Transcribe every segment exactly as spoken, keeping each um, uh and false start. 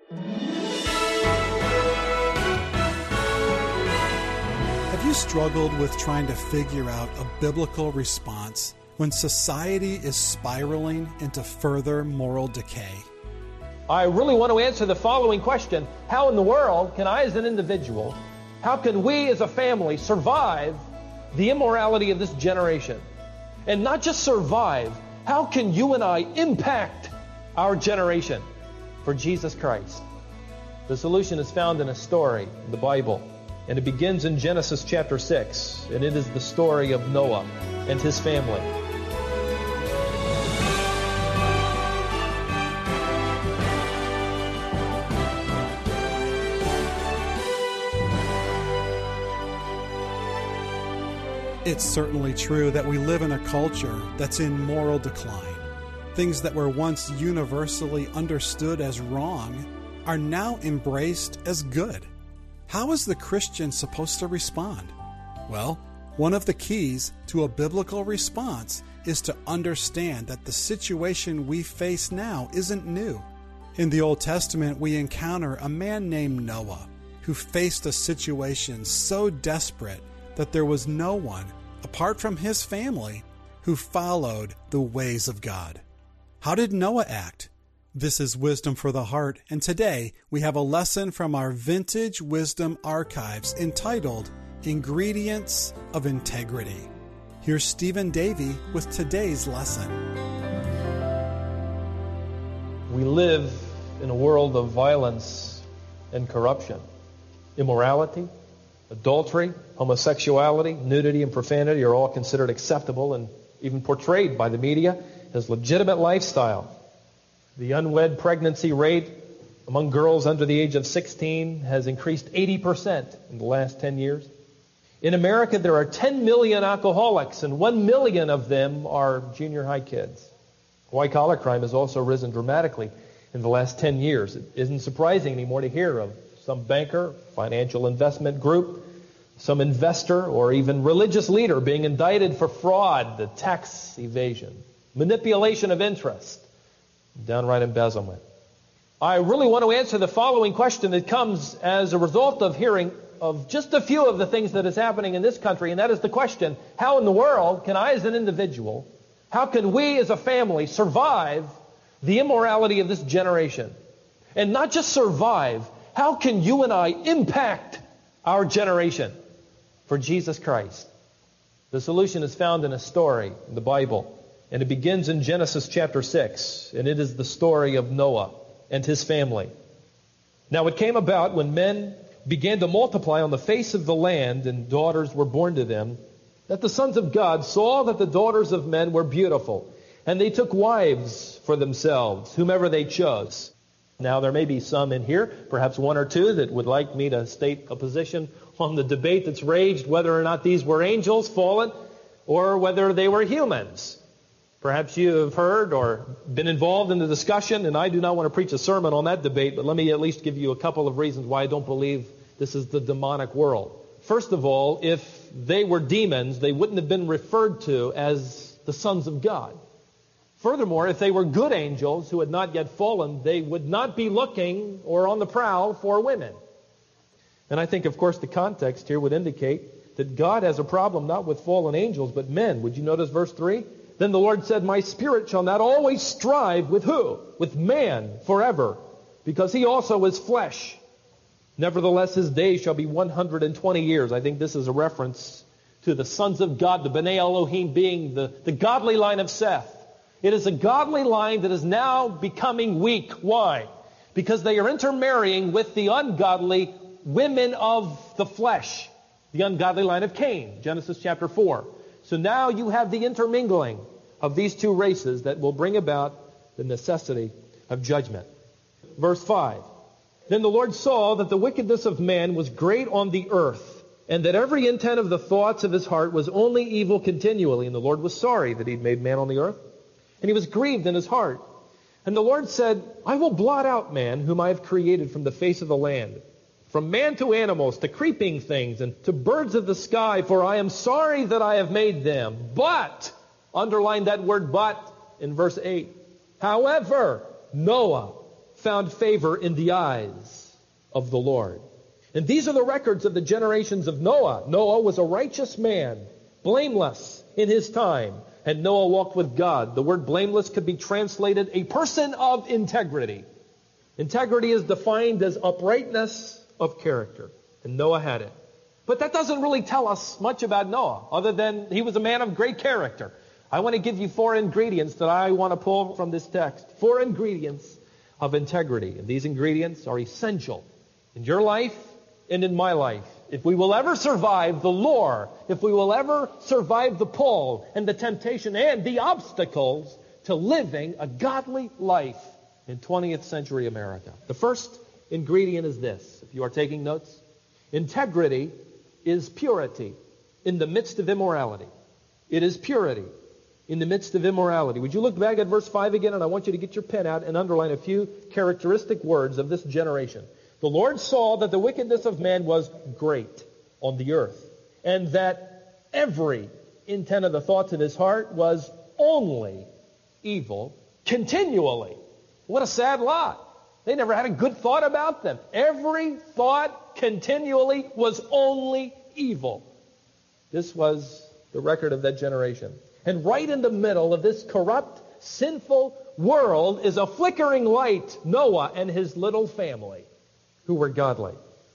Have you struggled with trying to figure out a biblical response when society is spiraling into further moral decay? I really want to answer the following question. How in the world can I as an individual, how can we as a family survive the immorality of this generation? And not just survive, how can you and I impact our generation for Jesus Christ? The solution is found in a story in the Bible, and it begins in Genesis chapter six, and it is the story of Noah and his family. It's certainly true that we live in a culture that's in moral decline. Things that were once universally understood as wrong are now embraced as good. How is the Christian supposed to respond? Well, one of the keys to a biblical response is to understand that the situation we face now isn't new. In the Old Testament, we encounter a man named Noah who faced a situation so desperate that there was no one, apart from his family, who followed the ways of God. How did Noah act? This is Wisdom for the Heart, and today we have a lesson from our Vintage Wisdom Archives entitled Ingredients of Integrity. Here's Stephen Davey with today's lesson. We live in a world of violence and corruption, immorality, adultery, homosexuality, nudity, and profanity are all considered acceptable and even portrayed by the media as legitimate lifestyle. The unwed pregnancy rate among girls under the age of sixteen has increased eighty percent in the last ten years. In America, there are ten million alcoholics, and one million of them are junior high kids. White-collar crime has also risen dramatically in the last ten years. It isn't surprising anymore to hear of some banker, financial investment group, some investor, or even religious leader being indicted for fraud, tax evasion, manipulation of interest, downright embezzlement. I really want to answer the following question that comes as a result of hearing of just a few of the things that is happening in this country, and that is the question, how in the world can I as an individual, how can we as a family survive the immorality of this generation? And not just survive, how can you and I impact our generation for Jesus Christ? The solution is found in a story in the Bible, and it begins in Genesis chapter six, and it is the story of Noah and his family. Now it came about when men began to multiply on the face of the land, and daughters were born to them, that the sons of God saw that the daughters of men were beautiful, and they took wives for themselves, whomever they chose. Now there may be some in here, perhaps one or two, that would like me to state a position on the debate that's raged, whether or not these were angels fallen, or whether they were humans. Perhaps you have heard or been involved in the discussion, and I do not want to preach a sermon on that debate, but let me at least give you a couple of reasons why I don't believe this is the demonic world. First of all, if they were demons, they wouldn't have been referred to as the sons of God. Furthermore, if they were good angels who had not yet fallen, they would not be looking or on the prowl for women. And I think, of course, the context here would indicate that God has a problem not with fallen angels, but men. Would you notice verse three? Then the Lord said, my spirit shall not always strive with who? With man forever, because he also is flesh. Nevertheless, his days shall be one hundred twenty years. I think this is a reference to the sons of God, the B'nai Elohim being the, the godly line of Seth. It is a godly line that is now becoming weak. Why? Because they are intermarrying with the ungodly women of the flesh, the ungodly line of Cain, Genesis chapter four. So now you have the intermingling of these two races that will bring about the necessity of judgment. Verse five. Then the Lord saw that the wickedness of man was great on the earth, and that every intent of the thoughts of his heart was only evil continually. And the Lord was sorry that he'd made man on the earth, and he was grieved in his heart. And the Lord said, I will blot out man, whom I have created from the face of the land, from man to animals, to creeping things, and to birds of the sky, for I am sorry that I have made them. But, underline that word but in verse eight, however, Noah found favor in the eyes of the Lord. And these are the records of the generations of Noah. Noah was a righteous man, blameless in his time. And Noah walked with God. The word blameless could be translated a person of integrity. Integrity is defined as uprightness of character. And Noah had it. But that doesn't really tell us much about Noah, other than he was a man of great character. I want to give you four ingredients that I want to pull from this text. Four ingredients of integrity. And these ingredients are essential in your life and in my life. If we will ever survive the lure, if we will ever survive the pull and the temptation and the obstacles to living a godly life in twentieth century America. The first ingredient is this, if you are taking notes. Integrity is purity in the midst of immorality. It is purity in the midst of immorality. Would you look back at verse five again, and I want you to get your pen out and underline a few characteristic words of this generation. The Lord saw that the wickedness of man was great on the earth, and that every intent of the thoughts of his heart was only evil continually. What a sad lot. They never had a good thought about them. Every thought continually was only evil. This was the record of that generation. And right in the middle of this corrupt, sinful world is a flickering light, Noah and his little family, who were godly.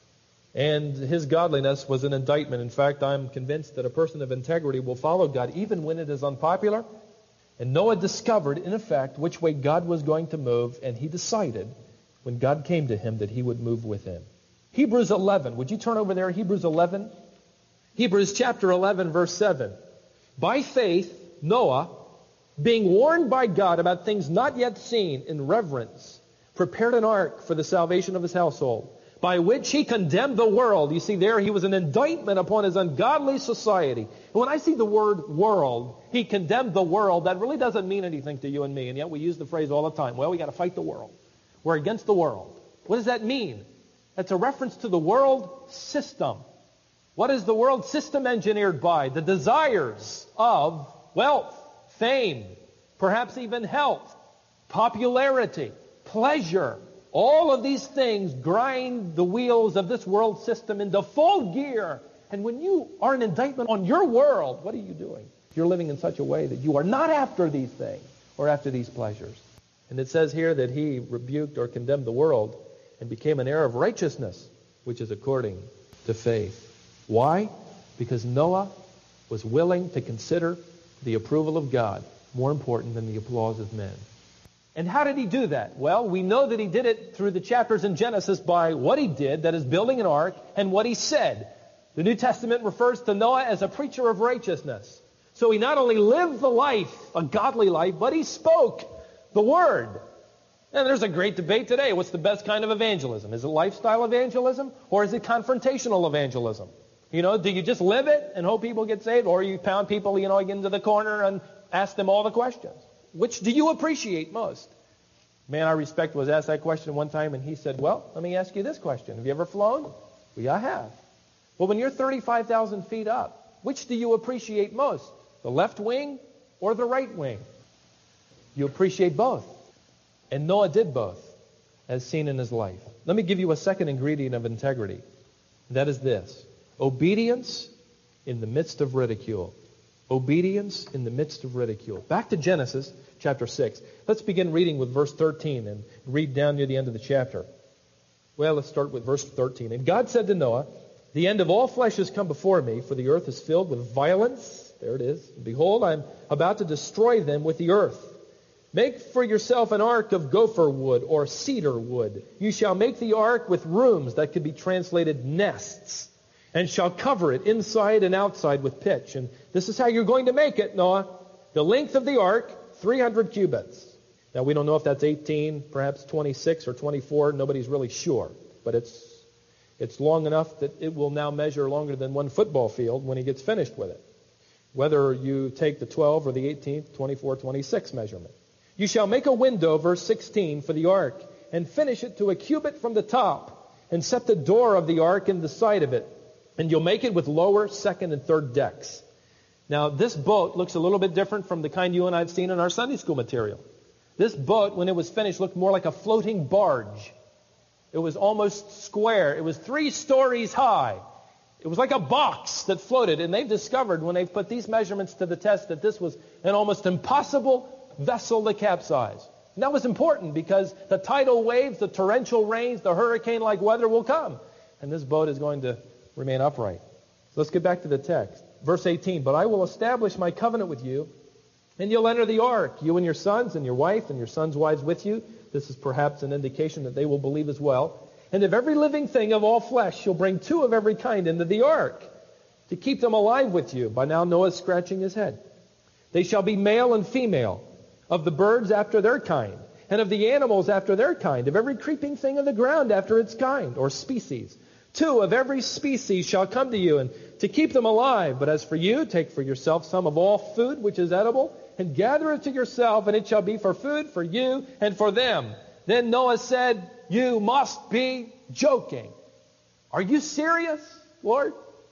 And his godliness was an indictment. In fact, I'm convinced that a person of integrity will follow God even when it is unpopular. And Noah discovered, in effect, which way God was going to move, and he decided, when God came to him, that he would move with him. Hebrews eleven. Would you turn over there? Hebrews eleven. Hebrews chapter eleven, verse seven. By faith, Noah, being warned by God about things not yet seen, in reverence, prepared an ark for the salvation of his household, by which he condemned the world. You see there, he was an indictment upon his ungodly society. And when I see the word world, he condemned the world, that really doesn't mean anything to you and me. And yet we use the phrase all the time. Well, we got to fight the world. We're against the world. What does that mean? That's a reference to the world system. What is the world system engineered by? The desires of wealth, fame, perhaps even health, popularity, pleasure. All of these things grind the wheels of this world system into full gear. And when you are an indictment on your world, what are you doing? You're living in such a way that you are not after these things or after these pleasures. And it says here that he rebuked or condemned the world and became an heir of righteousness, which is according to faith. Why? Because Noah was willing to consider the approval of God more important than the applause of men. And how did he do that? Well, we know that he did it through the chapters in Genesis by what he did, that is building an ark, and what he said. The New Testament refers to Noah as a preacher of righteousness. So he not only lived the life, a godly life, but he spoke the word. And there's a great debate today. What's the best kind of evangelism? Is it lifestyle evangelism, or is it confrontational evangelism? You know, do you just live it and hope people get saved, or you pound people, you know, into the corner and ask them all the questions? Which do you appreciate most? A man I respect was asked that question one time, and he said, well, let me ask you this question. Have you ever flown? Well, yeah, I have. Well, when you're thirty-five thousand feet up, which do you appreciate most? The left wing or the right wing? You appreciate both. And Noah did both, as seen in his life. Let me give you a second ingredient of integrity. That is this: obedience in the midst of ridicule. Obedience in the midst of ridicule. Back to Genesis chapter six. Let's begin reading with verse thirteen and read down near the end of the chapter. Well, let's start with verse thirteen. And God said to Noah, the end of all flesh has come before me, for the earth is filled with violence. There it is. And behold, I'm about to destroy them with the earth. Make for yourself an ark of gopher wood or cedar wood. You shall make the ark with rooms, that could be translated nests, and shall cover it inside and outside with pitch. And this is how you're going to make it, Noah. The length of the ark, three hundred cubits. Now, we don't know if that's eighteen, perhaps twenty-six or twenty-four. Nobody's really sure. But it's it's long enough that it will now measure longer than one football field when he gets finished with it. Whether you take the twelve or the eighteen, twenty-four, twenty-six measurement. You shall make a window, verse sixteen, for the ark, and finish it to a cubit from the top, and set the door of the ark in the side of it. And you'll make it with lower, second, and third decks. Now, this boat looks a little bit different from the kind you and I have seen in our Sunday school material. This boat, when it was finished, looked more like a floating barge. It was almost square. It was three stories high. It was like a box that floated. And they've discovered, when they've put these measurements to the test, that this was an almost impossible vessel to capsize. And that was important because the tidal waves, the torrential rains, the hurricane-like weather will come. And this boat is going to remain upright. So let's get back to the text. Verse eighteen, but I will establish my covenant with you, and you'll enter the ark, you and your sons and your wife and your sons' wives with you. This is perhaps an indication that they will believe as well. And of every living thing of all flesh, you'll bring two of every kind into the ark to keep them alive with you. By now Noah's scratching his head. They shall be male and female, of the birds after their kind, and of the animals after their kind, of every creeping thing of the ground after its kind, or species. Two of every species shall come to you, and to keep them alive. But as for you, take for yourself some of all food which is edible, and gather it to yourself, and it shall be for food for you and for them. Then Noah said, you must be joking. Are you serious, Lord?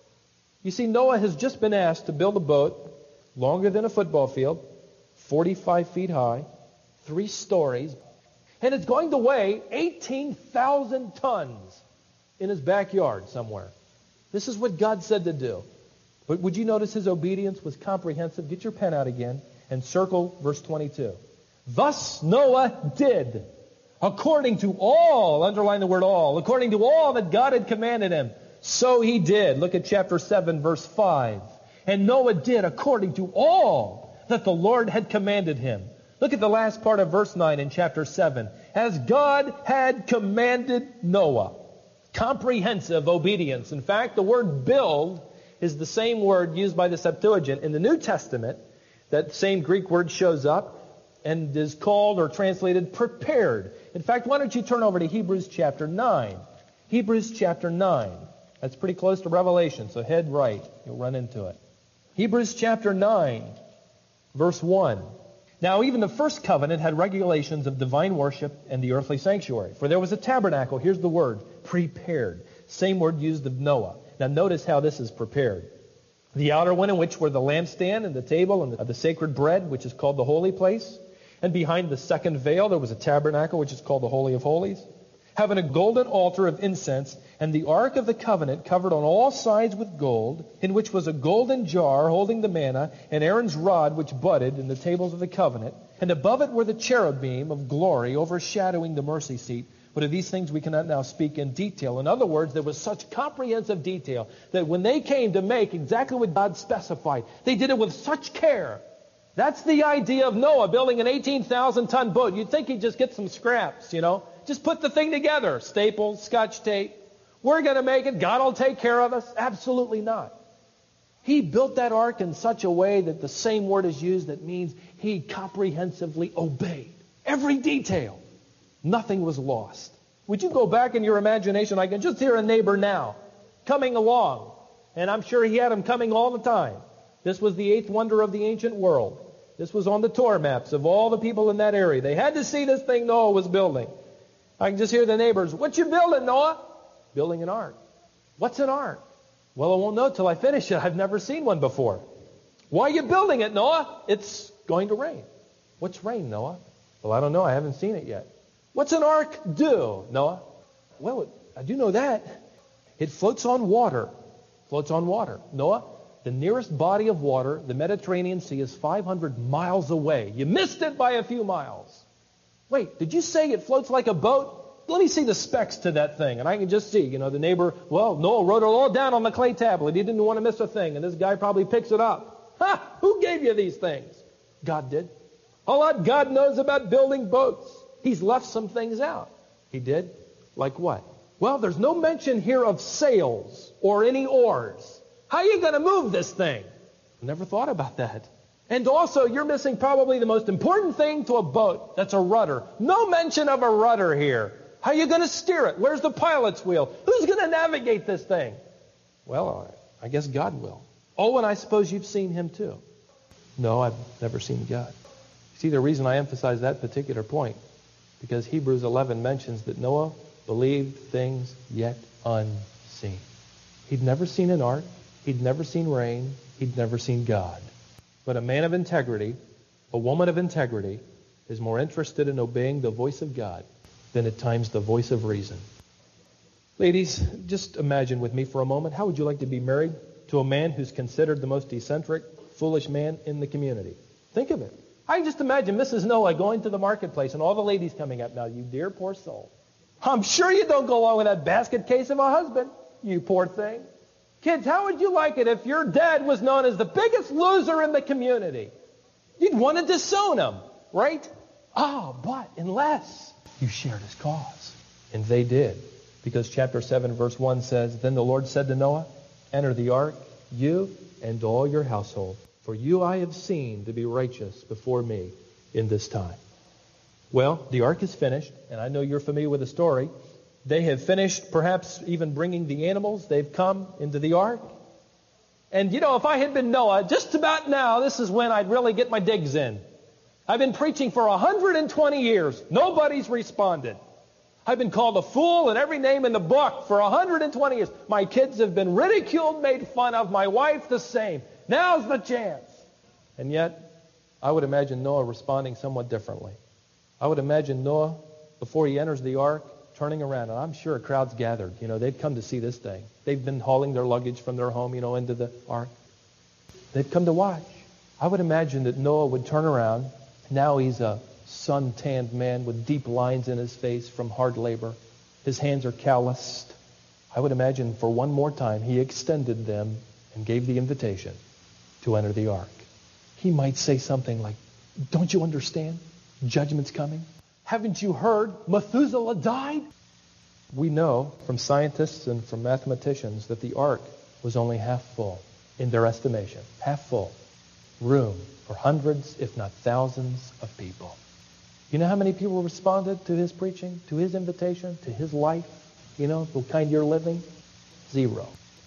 You see, Noah has just been asked to build a boat longer than a football field, forty-five feet high, three stories, and it's going to weigh eighteen thousand tons in his backyard somewhere. This is what God said to do. But would you notice his obedience was comprehensive? Get your pen out again and circle verse twenty-two. Thus Noah did, according to all, underline the word all, according to all that God had commanded him. So he did. Look at chapter seven, verse five. And Noah did according to all that the Lord had commanded him. Look at the last part of verse nine in chapter seven. As God had commanded Noah. Comprehensive obedience. In fact, the word build is the same word used by the Septuagint in the New Testament. That same Greek word shows up and is called or translated prepared. In fact, why don't you turn over to Hebrews chapter nine. Hebrews chapter nine. That's pretty close to Revelation, so head right. You'll run into it. Hebrews chapter nine, verse one. Now, even the first covenant had regulations of divine worship and the earthly sanctuary. For there was a tabernacle, here's the word, prepared. Same word used of Noah. Now, notice how this is prepared. The outer one in which were the lampstand and the table and the, the sacred bread, which is called the holy place. And behind the second veil there was a tabernacle, which is called the Holy of Holies, having a golden altar of incense, and the ark of the covenant covered on all sides with gold, in which was a golden jar holding the manna, and Aaron's rod which budded in the tables of the covenant. And above it were the cherubim of glory overshadowing the mercy seat. But of these things we cannot now speak in detail. In other words, there was such comprehensive detail that when they came to make exactly what God specified, they did it with such care. That's the idea of Noah building an eighteen thousand ton boat. You'd think he'd just get some scraps, you know. Just put the thing together. Staples, scotch tape. We're going to make it. God will take care of us. Absolutely not. He built that ark in such a way that the same word is used that means he comprehensively obeyed. Every detail. Nothing was lost. Would you go back in your imagination? I can just hear a neighbor now coming along. And I'm sure he had them coming all the time. This was the eighth wonder of the ancient world. This was on the tour maps of all the people in that area. They had to see this thing Noah was building. I can just hear the neighbors, what you building, Noah? Building an ark. What's an ark? Well, I won't know till I finish it. I've never seen one before. Why are you building it, Noah? It's going to rain. What's rain, Noah? Well, I don't know. I haven't seen it yet. What's an ark do, Noah? Well, I do know that. It floats on water. Floats on water. Noah, the nearest body of water, the Mediterranean Sea, is five hundred miles away. You missed it by a few miles. Wait, did you say it floats like a boat? Let me see the specs to that thing. And I can just see, you know, the neighbor, well, Noah wrote it all down on the clay tablet. He didn't want to miss a thing. And this guy probably picks it up. Ha! Who gave you these things? God did. A lot God knows about building boats. He's left some things out. He did? Like what? Well, there's no mention here of sails or any oars. How are you going to move this thing? Never thought about that. And also, you're missing probably the most important thing to a boat. That's a rudder. No mention of a rudder here. How are you going to steer it? Where's the pilot's wheel? Who's going to navigate this thing? Well, I guess God will. Oh, and I suppose you've seen him too. No, I've never seen God. See, the reason I emphasize that particular point, because Hebrews eleven mentions that Noah believed things yet unseen. He'd never seen an ark. He'd never seen rain. He'd never seen God. But a man of integrity, a woman of integrity, is more interested in obeying the voice of God than at times the voice of reason. Ladies, just imagine with me for a moment, how would you like to be married to a man who's considered the most eccentric, foolish man in the community? Think of it. I just imagine Missus Noah going to the marketplace and all the ladies coming up. Now, you dear poor soul. I'm sure you don't go along with that basket case of a husband, you poor thing. Kids, how would you like it if your dad was known as the biggest loser in the community? You'd want to disown him, right? Ah, but unless you shared his cause. And they did. Because chapter seven, verse one says, Then the Lord said to Noah, Enter the ark, you and all your household. For you I have seen to be righteous before me in this time. Well, the ark is finished, and I know you're familiar with the story. They have finished perhaps even bringing the animals. They've come into the ark. And, you know, if I had been Noah, just about now, this is when I'd really get my digs in. I've been preaching for one hundred twenty years. Nobody's responded. I've been called a fool and every name in the book for one hundred twenty years. My kids have been ridiculed, made fun of. My wife the same. Now's the chance. And yet, I would imagine Noah responding somewhat differently. I would imagine Noah, before he enters the ark, turning around. And I'm sure a crowd's gathered. You know, they've come to see this thing. They've been hauling their luggage from their home, you know, into the ark. They've come to watch. I would imagine that Noah would turn around. Now he's a sun-tanned man with deep lines in his face from hard labor. His hands are calloused. I would imagine for one more time he extended them and gave the invitation to enter the ark. He might say something like, Don't you understand? Judgment's coming. Haven't you heard? Methuselah died. We know from scientists and from mathematicians that the ark was only half full in their estimation. Half full. Room for hundreds, if not thousands, of people. You know how many people responded to his preaching, to his invitation, to his life? You know, the kind you're living? Zero.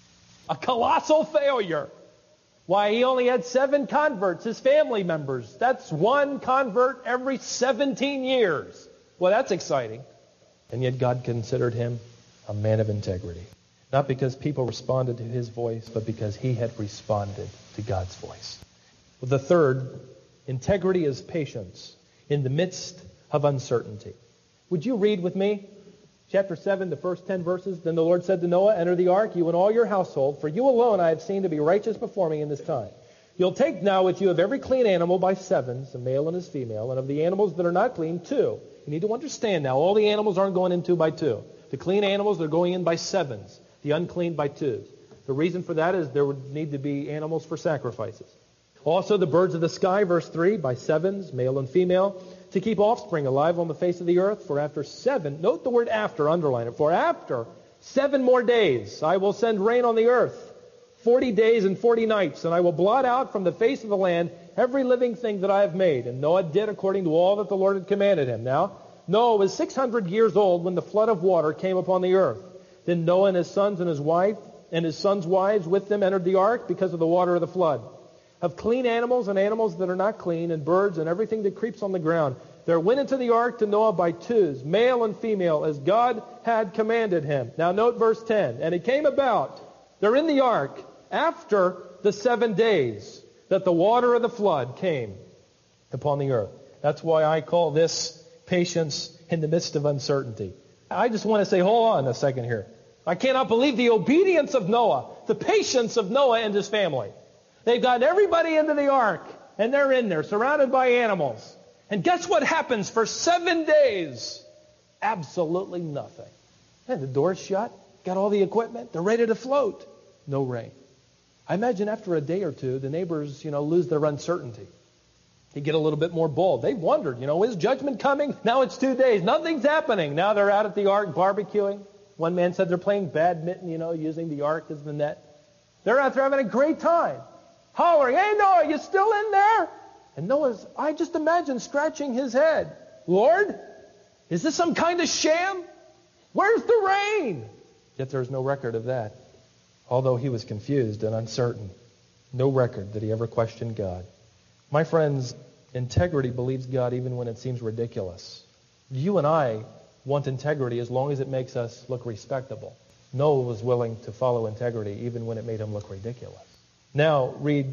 A colossal failure. Why, he only had seven converts, his family members. That's one convert every seventeen years. Well, that's exciting. And yet God considered him a man of integrity. Not because people responded to his voice, but because he had responded to God's voice. Well, the third, integrity is patience in the midst of uncertainty. Would you read with me? Chapter seven, the first ten verses. Then the Lord said to Noah, Enter the ark, you and all your household, for you alone I have seen to be righteous before me in this time. You'll take now with you of every clean animal by sevens, a male and his female, and of the animals that are not clean, two. You need to understand now, all the animals aren't going in two by two. The clean animals, they're going in by sevens. The unclean by twos. The reason for that is there would need to be animals for sacrifices. Also the birds of the sky, verse three, by sevens, male and female, to keep offspring alive on the face of the earth. For after seven, note the word after, underline it. For after seven more days, I will send rain on the earth, forty days and forty nights, and I will blot out from the face of the land every living thing that I have made. And Noah did according to all that the Lord had commanded him. Now, Noah was six hundred years old when the flood of water came upon the earth. Then Noah and his sons and his wife and his sons' wives with them entered the ark because of the water of the flood. Of clean animals and animals that are not clean, and birds and everything that creeps on the ground, there went into the ark to Noah by twos, male and female, as God had commanded him. Now note verse ten. And it came about, they're in the ark, after the seven days that the water of the flood came upon the earth. That's why I call this patience in the midst of uncertainty. I just want to say, hold on a second here. I cannot believe the obedience of Noah, the patience of Noah and his family. They've got everybody into the ark, and they're in there, surrounded by animals. And guess what happens for seven days? Absolutely nothing. And the door's shut, got all the equipment, they're ready to float. No rain. I imagine after a day or two, the neighbors, you know, lose their uncertainty. They get a little bit more bold. They've wondered, you know, is judgment coming? Now it's two days. Nothing's happening. Now they're out at the ark barbecuing. One man said they're playing badminton, you know, using the ark as the net. They're out there having a great time. Hollering, hey, Noah, you still in there? And Noah's, I just imagine, scratching his head. Lord, is this some kind of sham? Where's the rain? Yet there's no record of that. Although he was confused and uncertain. No record that he ever questioned God. My friends, integrity believes God even when it seems ridiculous. You and I want integrity as long as it makes us look respectable. Noah was willing to follow integrity even when it made him look ridiculous. Now, read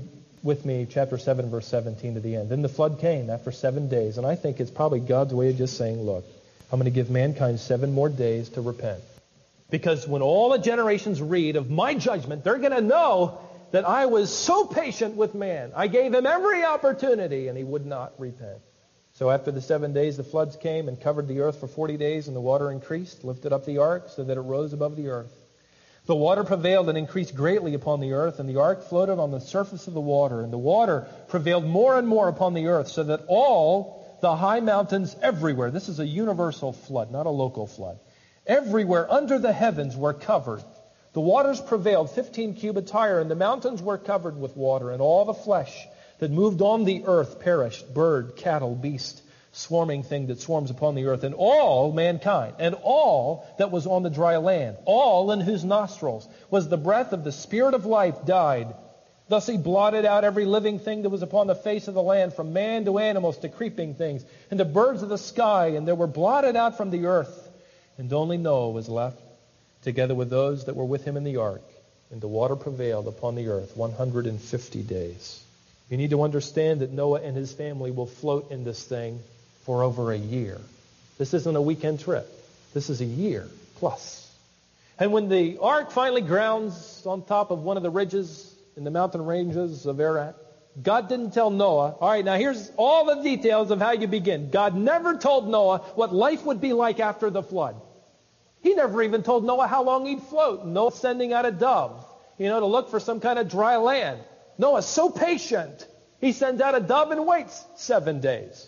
with me chapter seven, verse seventeen to the end. Then the flood came after seven days, and I think it's probably God's way of just saying, look, I'm going to give mankind seven more days to repent. Because when all the generations read of my judgment, they're going to know that I was so patient with man. I gave him every opportunity, and he would not repent. So after the seven days, the floods came and covered the earth for forty days, and the water increased, lifted up the ark so that it rose above the earth. The water prevailed and increased greatly upon the earth, and the ark floated on the surface of the water. And the water prevailed more and more upon the earth, so that all the high mountains everywhere, this is a universal flood, not a local flood, everywhere under the heavens were covered. The waters prevailed fifteen cubits higher, and the mountains were covered with water, and all the flesh that moved on the earth perished, bird, cattle, beast, swarming thing that swarms upon the earth, and all mankind, and all that was on the dry land, all in whose nostrils was the breath of the Spirit of life, died. Thus he blotted out every living thing that was upon the face of the land, from man to animals to creeping things, and to birds of the sky, and they were blotted out from the earth. And only Noah was left, together with those that were with him in the ark. And the water prevailed upon the earth one hundred fifty days. You need to understand that Noah and his family will float in this thing for over a year. This isn't a weekend trip. This is a year plus. And when the ark finally grounds on top of one of the ridges in the mountain ranges of Ararat, God didn't tell Noah, all right, now here's all the details of how you begin. God never told Noah what life would be like after the flood. He never even told Noah how long he'd float. Noah sending out a dove, you know, to look for some kind of dry land. Noah's so patient. He sends out a dove and waits seven days.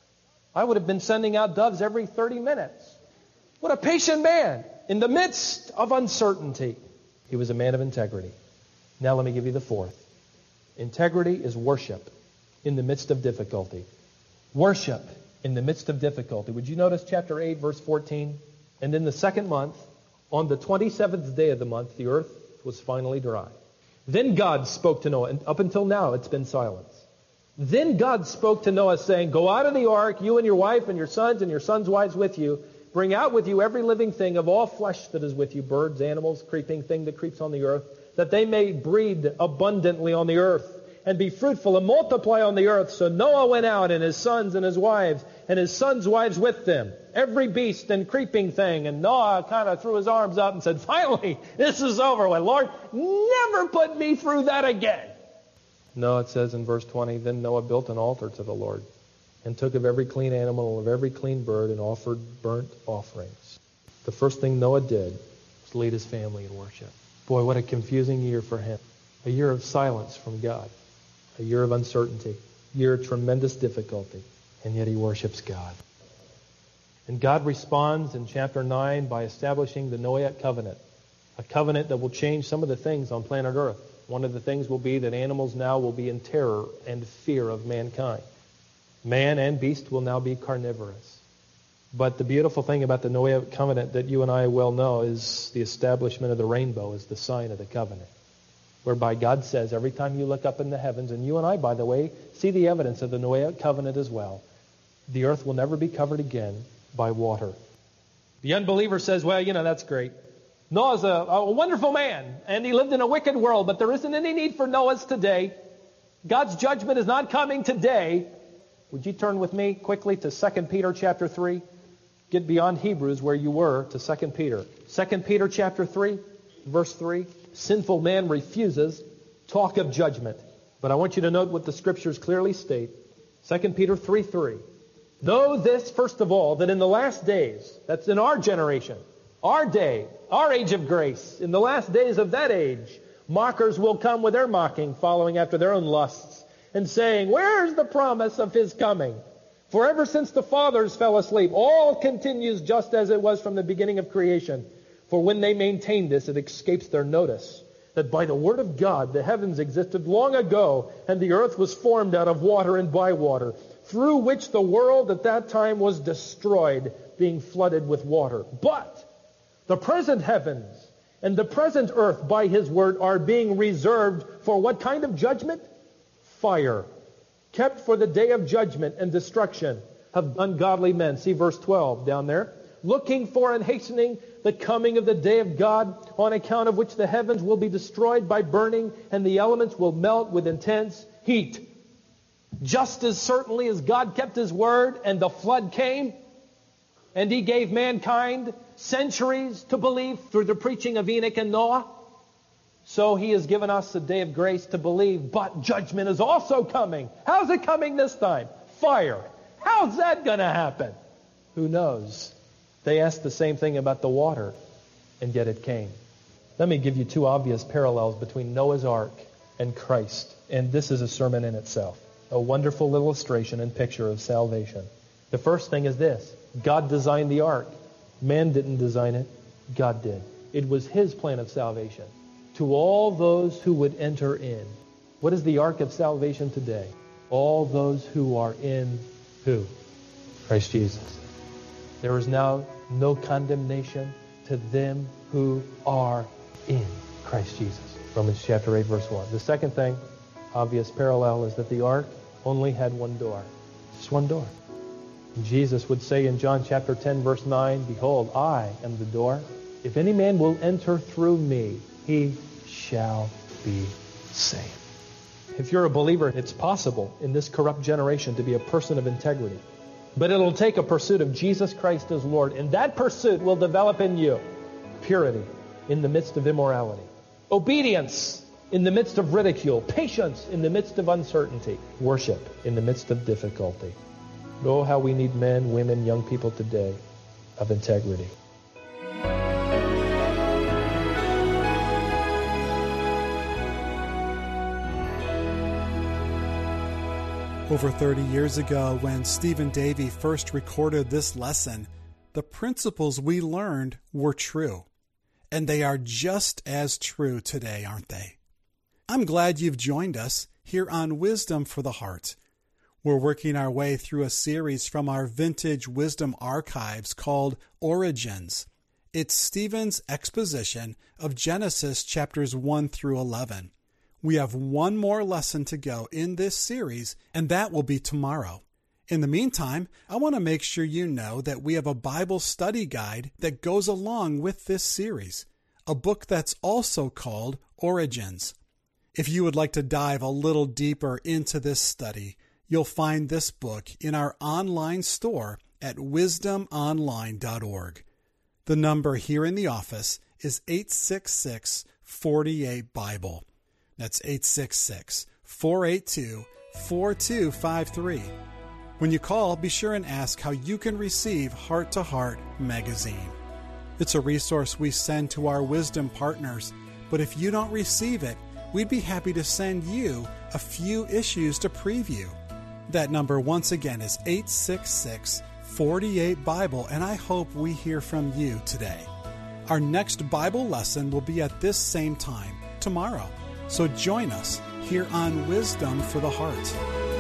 I would have been sending out doves every thirty minutes. What a patient man in the midst of uncertainty. He was a man of integrity. Now let me give you the fourth. Integrity is worship in the midst of difficulty. Worship in the midst of difficulty. Would you notice chapter eight, verse fourteen? And in the second month, on the twenty-seventh day of the month, the earth was finally dry. Then God spoke to Noah, and up until now it's been silence. Then God spoke to Noah, saying, go out of the ark, you and your wife and your sons and your sons' wives with you. Bring out with you every living thing of all flesh that is with you, birds, animals, creeping thing that creeps on the earth, that they may breed abundantly on the earth, and be fruitful and multiply on the earth. So Noah went out, and his sons and his wives, and his sons' wives with them, every beast and creeping thing. And Noah kind of threw his arms up and said, finally, this is over with. Lord, never put me through that again. No, it says in verse twenty, then Noah built an altar to the Lord, and took of every clean animal and of every clean bird, and offered burnt offerings. The first thing Noah did was lead his family in worship. Boy, what a confusing year for him. A year of silence from God. A year of uncertainty. A year of tremendous difficulty. And yet he worships God. And God responds in chapter nine by establishing the Noahic covenant. A covenant that will change some of the things on planet Earth. One of the things will be that animals now will be in terror and fear of mankind. Man and beast will now be carnivorous. But the beautiful thing about the Noahic covenant that you and I well know is the establishment of the rainbow as the sign of the covenant. Whereby God says every time you look up in the heavens, and you and I, by the way, see the evidence of the Noahic covenant as well, the earth will never be covered again by water. The unbeliever says, well, you know, that's great. Noah's a, a wonderful man, and he lived in a wicked world, but there isn't any need for Noah's today. God's judgment is not coming today. Would you turn with me quickly to Second Peter chapter three? Get beyond Hebrews where you were to Second Peter. Second Peter chapter three, verse three. Sinful man refuses talk of judgment. But I want you to note what the scriptures clearly state. Second Peter three three. Know this, first of all, that in the last days, that's in our generation, our day, our age of grace, in the last days of that age, mockers will come with their mocking, following after their own lusts, and saying, where is the promise of his coming? For ever since the fathers fell asleep, all continues just as it was from the beginning of creation. For when they maintain this, it escapes their notice that by the word of God the heavens existed long ago, and the earth was formed out of water and by water, through which the world at that time was destroyed, being flooded with water. But the present heavens and the present earth by his word are being reserved for what kind of judgment? Fire, kept for the day of judgment and destruction of ungodly men. See verse twelve down there. Looking for and hastening the coming of the day of God, on account of which the heavens will be destroyed by burning, and the elements will melt with intense heat. Just as certainly as God kept His word and the flood came, and He gave mankind centuries to believe through the preaching of Enoch and Noah, so He has given us a day of grace to believe, but judgment is also coming. How's it coming this time? Fire. How's that going to happen? Who knows? They asked the same thing about the water, and yet it came. Let me give you two obvious parallels between Noah's Ark and Christ, and this is a sermon in itself. A wonderful illustration and picture of salvation. The first thing is this. God designed the ark. Man didn't design it. God did. It was His plan of salvation. To all those who would enter in. What is the ark of salvation today? All those who are in who? Christ Jesus. There is now no condemnation to them who are in Christ Jesus. Romans chapter eight, verse one. The second thing, obvious parallel, is that the ark only had one door. Just one door. And Jesus would say in John chapter ten, verse nine, Behold, I am the door. If any man will enter through me, he shall be saved. If you're a believer, it's possible in this corrupt generation to be a person of integrity. But it'll take a pursuit of Jesus Christ as Lord, and that pursuit will develop in you purity in the midst of immorality, obedience in the midst of ridicule, patience in the midst of uncertainty, worship in the midst of difficulty. Oh, how we need men, women, young people today of integrity. Over thirty years ago, when Stephen Davey first recorded this lesson, the principles we learned were true. And they are just as true today, aren't they? I'm glad you've joined us here on Wisdom for the Heart. We're working our way through a series from our vintage wisdom archives called Origins. It's Stephen's exposition of Genesis chapters one through eleven. We have one more lesson to go in this series, and that will be tomorrow. In the meantime, I want to make sure you know that we have a Bible study guide that goes along with this series, a book that's also called Origins. If you would like to dive a little deeper into this study, you'll find this book in our online store at wisdom online dot org. The number here in the office is eight six six, four eight, Bible. That's eight six six, four eight two, four two five three. When you call, be sure and ask how you can receive Heart to Heart magazine. It's a resource we send to our wisdom partners, but if you don't receive it, we'd be happy to send you a few issues to preview. That number once again is eight six six, four eight, Bible, and I hope we hear from you today. Our next Bible lesson will be at this same time tomorrow, so join us here on Wisdom for the Heart.